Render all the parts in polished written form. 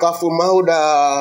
Makafu mauda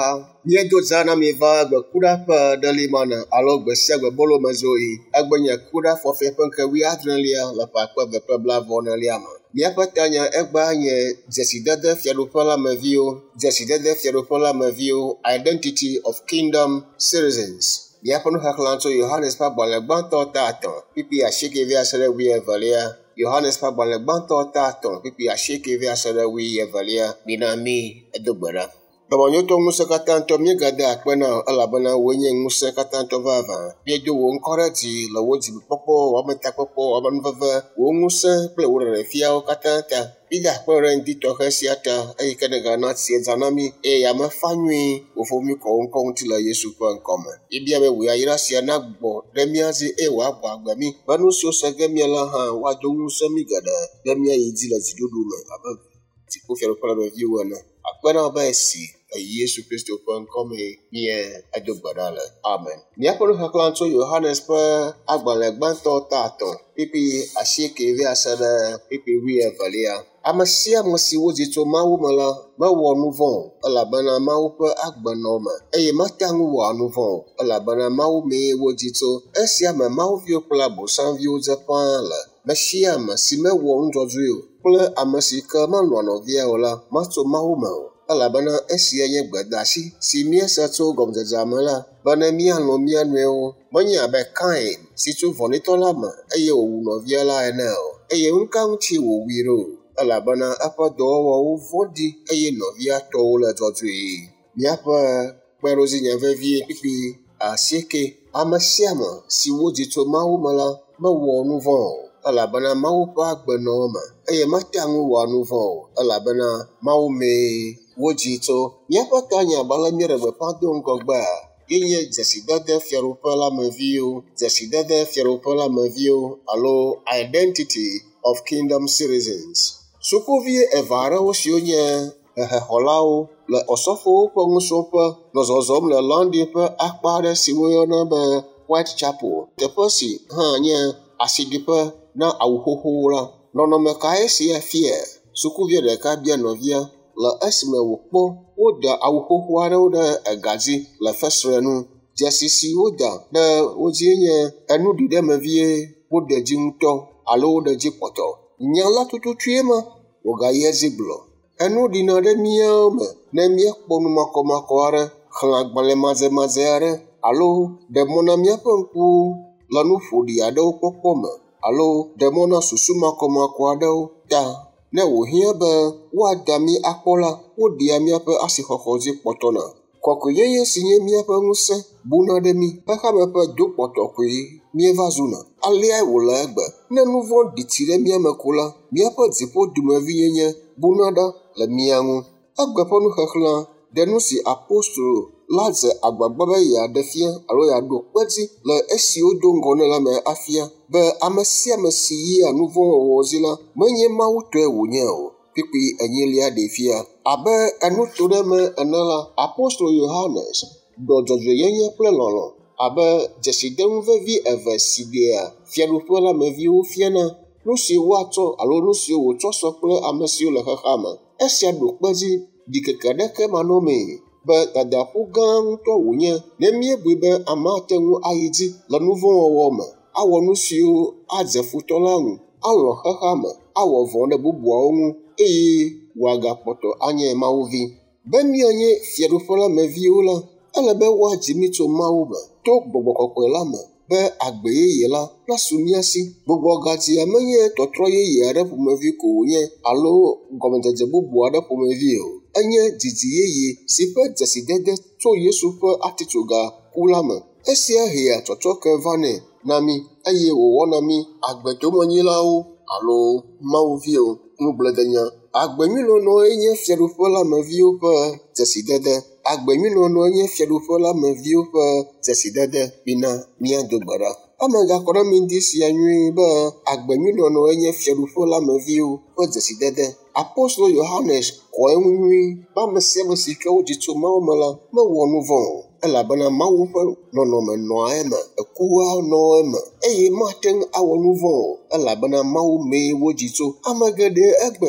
Niedo zana mi va gbe kuda pe delimana alo gbe sia gbe bolo mezoi egbenya kuda fɔfia ƒe ŋkewi adrelia le ƒe akpe eve ƒe blaeve-nelia me. Míaƒe tanya egba nye dzesidede fiaɖuƒe la meviwo, dzesidede fiaɖuƒe la meviwo, Identity of Kingdom Citizens. Míaƒe nuxexlẽ tso Yohanes ƒe agbalẽ gbãtɔ ta etɔ̃ pipi asieke vi ase ɖe wuievelia. Yohanes ƒe agbalẽ gbãtɔ ta etɔ̃ pipi asieke vi ase ɖe wuievelia. Mina mi edo gbe ɖa. Tɔbɔnyotɔ ŋusẽ katãtɔ míegade akpe na elabena woe nye ŋusẽ katãtɔ vavã. Míedo wò ŋkɔ ɖe dzi le wò dzikpɔkpɔ, wò ametakpɔkpɔ, wò amenuveve, wò ŋusẽ kple wò ɖeɖefiawo katã ta. Míede akpe ɖe ŋdi tɔxɛ sia ta eyi ke negana sie dza na mí eye amefa nyui wòfo mí kɔ wo ŋkɔ ŋuti le Yesu ƒe ŋkɔme. Míebia be wò yayra sia nagbɔ ɖe mía dzi eye wòagbɔ agbe mí be nu siwo se ge míele hã woado ŋusẽ mí geɖe ɖe míayi dzi le dziɖuɖu me abe dziƒofiaɖuƒe la meviwo ene. Akpe na be esi Yesu Kristo ƒe ŋkɔme mie edo gbe ɖa le. Amen. Míaƒe nuxexlẽ tso Yohanes ƒe agbalẽ gbãtɔ ta etɔ̃ pipi asieke vi ase ɖe pipi wuievelia. Ame sia ame si wodzi tso Mawu me la mewɔ nu vɔ̃ o elabena Mawu ƒe agbe nɔ me eye mate ŋu wɔ nu vɔ̃ o elabena Mawu mee wodzi tso. Esia me Mawuviwo kple Abosãviwo dze ƒãa le. Me sia ame si mewɔ nudzɔdzɔe o kple ame si ke melɔ̃ nɔvia o la matso Mawu me o. Elabena esia nye gbedeasi si míese tso gɔmedzedzea me la be ne míalɔ̃ mía nɔewo menye abe Kain si tso vɔ̃ɖitɔ la me eye wòwu nɔvia la ene o eye nu ka ŋuti wòwui ɖo elabena eƒe dɔwɔwɔwo vɔ̃ɖi eye nɔvia tɔwo le dzɔdzɔe. Míaƒe kpeɖozinye vevie pipi asieke. Ame sia ame si wodzi tso Mawu me la mewɔ nu vɔ̃ o elabena Mawu ƒe agbe nɔ me eye mate ŋu wɔ nu vɔ̃ o elabena Mawu mee wodzi tso. Míaƒe tanya gbalẽ míeɖe gbeƒã do ŋgɔgbea yenye dzesidede fiaɖuƒe la meviwo, dzesidede fiaɖuƒe la meviwo alo Identity of Kingdom Citizens. Sukuvi eve aɖewo siwo nye hehexɔlawo le osɔfowo ƒe nusrɔ̃ƒe nɔ zɔzɔm le London ƒe akpa aɖe si woyɔna be Whitechapel, teƒe si hã nye asiɖiƒe na awu xoxowo la. Nɔnɔme kae sia fia? Sukuvia ɖeka bia nɔvia le esime wòkpɔ woda awu xoxo aɖewo ɖe egadzi le fesre nu. Dzesi si woda ɖe wo dzie nye enuɖiɖemevie woɖe dzi ŋutɔ alo woɖe dzi kpɔtɔ. Nya la tututue ma wògayi edzi gblɔ. Enu ɖina ɖe míawo me ne míekpɔ nu makɔmakɔ aɖe, xlẽ agbalẽ madzemadze aɖe alo ɖe mɔ na míaƒe ŋkuwo le nu ƒoɖi aɖewo kpɔkpɔ me alo ɖe mɔ na susu makɔmakɔ aɖewo ta. Ne wòhiã be woada mí akpɔ la, woɖia míaƒe asixɔxɔ dzi kpɔtɔna. Kɔkɔeyeye si nye míaƒe ŋusẽ buna ɖe mí. Xexame ƒe do kpɔtɔ koe míeva zuna. Aleae wòle egbe. Ne nu vɔ̃ ɖiti ɖe mía me ko la, míaƒe dziƒo dumevinyenye buna ɖa le mía ŋu. Egbe ƒe nuxexlẽ ɖe nu si apostolo la dze agbagba be yeaɖe fia alo yeaɖo kpedzi le esiwo do ŋgɔ ne la me afia be ame sia ame si yia nu vɔ̃ wɔwɔ zi la menye Mawu tɔe wònye o. Kpikpi enyilia ɖe fia. Abe enutoɖeme ene la, apostolo Yohanes ɖɔ dzɔdzɔenyenye kple lɔlɔ̃ abe dzesidenu vevi eve si ɖea fiaɖuƒe la meviwo fiana nu siwo woatsɔ alo nu siwo wòtsɔ sɔ kple ame siwo le xexea me. Esia ɖo kpedzi ɖikeke ɖeke manɔmee be dadaƒo gã ŋutɔ wònye ne míebui be ame ate ŋu ayi dzi le nu vɔ̃ wɔwɔ me, awɔ nu siwo adze futɔ la ŋu, alɔ xexea me, awɔ vɔ̃ ɖe bubuawo ŋu eye wòagakpɔtɔ anye Mawuvi. Be míanye fiaɖuƒe la meviwo la, ele be woadzi mí tso Mawu me to Gbɔgbɔ Kɔkɔe la me be agbe yeye la nasu mía si. Gbɔgbɔ gadzia menye tɔtrɔ yeye aɖe ƒomevi ko wònye alo gɔmedzedze bubu aɖe ƒomevi o. Enye didi yeye si ƒe dzesidede tso Yesu ƒe atitsoga ku la me. Esia hea tsɔtsɔke vanɛ na mí eye wòwɔna mí agbedomenyilawo alo Mawuviwo. Nugbledenya. Agbenyuinɔnɔe nye fiaɖuƒe la meviwo ƒe dzesidede. Agbenyuinɔnɔe nye fiaɖuƒe la meviwo ƒe dzesidede. Mina míado gbe ɖa. Amegakɔ ɖe mi ŋdi sia nyuie be agbenyuinɔnɔe nye fiaɖuƒe la meviwo ƒe dzesidede. Apostolo Yohanes kɔ eŋu nyuie be ame sia ame si ke wodzi tso Mawu me la mewɔ nu vɔ̃ o elabena Mawu ƒe nɔnɔme nɔ eme, ekua nɔ eme eye mate ŋu awɔ nu vɔ̃ o elabena Mawu mee wodzi tso. Ame geɖe egbe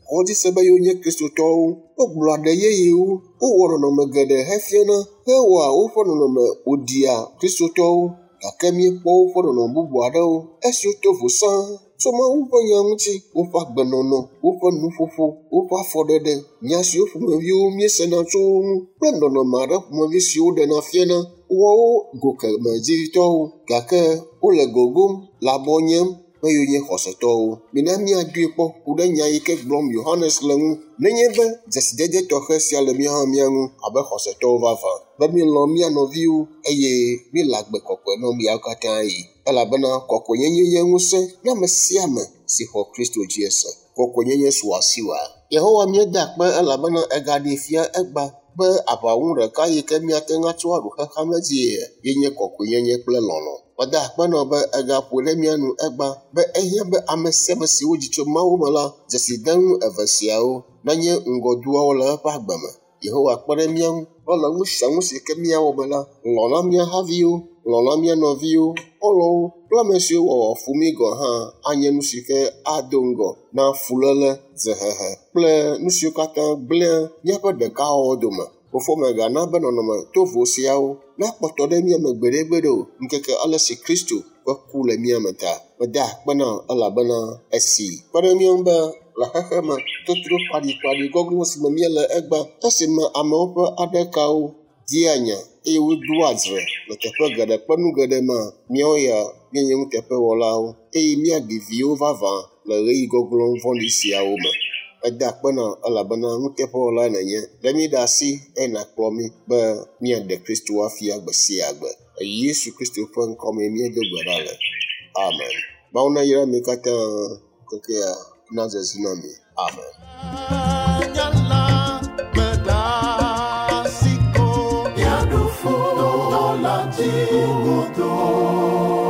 Odi sebe yonye Kristotowo, ogblɔ ɖe yeyewo, wowɔ nɔnɔme geɖe hefiana, hewɔa woƒe nɔnɔme odia Kristotowo, gake míekpɔ woƒe nɔnɔme bubu aɖewo, esiwo to vo sãa, tso Mawu ƒe nya ŋuti, woƒe agbenɔnɔ, woƒe nuƒoƒo, woƒe afɔɖeɖe, nya siwo ƒomeviwo míesena tso wo ŋu, kple nɔnɔme aɖe ƒomevi siwo ɖena fiana, wɔwo gokemedzitɔwo, gake wole gogom le abɔ nyem, be yonye xɔsetɔwo. Mina míadoe kpɔ ku ɖe nya yi ke gblɔm Yohanes le ŋu, nenye be dzesidede tɔxɛ sia le mía ŋu abe xɔsetɔwo vavã, be míelɔ̃ mía nɔviwo eye míele agbe kɔkɔe na míawo katã yi. Elabena kɔkɔenyenye nye ŋusẽ na ame sia ame si xɔ Kristo dzi ese. Kɔkɔenyenye su asiwa. Yehowa míeda akpe elabena egaɖi fia egba be aʋawu ɖeka yi ke míate ŋu atsɔ aɖu xexea me dzie yenye kɔkɔenyenye kple lɔlɔ̃. Meda akpenɔ be egaƒo ɖe mía nu egba be ehiã be ame sia ame si wodzi tso Mawu me la, dzesidenu eve siawo nenye ŋgɔduawo le eƒe agbe me. Yehowa kpe ɖe mía ŋu le ŋu sia ŋu si ke míawɔ me la, lɔ̃ na mía haviwo, lɔ̃ na mía nɔviwo, xɔlɔ̃wo kple ame siwo wɔwɔ fu mí gɔ hã anye nu si ke ado ŋgɔ na fuléle, dzehehe kple nu siwo katã gblẽa míaƒe ɖekawɔwɔ dome. Fofo megana be nɔnɔme tovo siawo nakpɔtɔ ɖe mía me gbeɖegbeɖe o, ŋkeke ale si Kristo ƒe ku le mía me ta. Meda akpena elabena esi kpe ɖe mía ŋu be le xexe me totro kpaɖikpaɖi gɔglo si me míele egba, esime amewo ƒe aɖekawo dia nya eye wodoa dzre le teƒe geɖe kple nu geɖe me, míawo ya míenye nuteƒewɔlawo eye míaɖi viwo vavã le ɣeyiɣi gɔglo vɔ̃ɖi siawo me. Eda akpena elabena nuteƒewɔla nenye, ɖe mí ɖe asi eye nàkplɔ mí be míaɖe Kristo afia gbe sia gbe. Yesu Kristo ƒe ŋkɔ me míedo gbe ɖa le. Amen. Mawu nayra mi katã kekea naze zi na mi. Amen. Yadufo la jigodo.